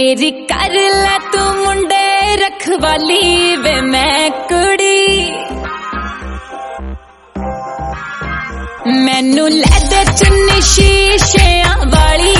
मेरी कर ले तू मुंडे रखवाली वे मैं कुड़ी। मैनू ले दे चुन्नी शीशियां वाली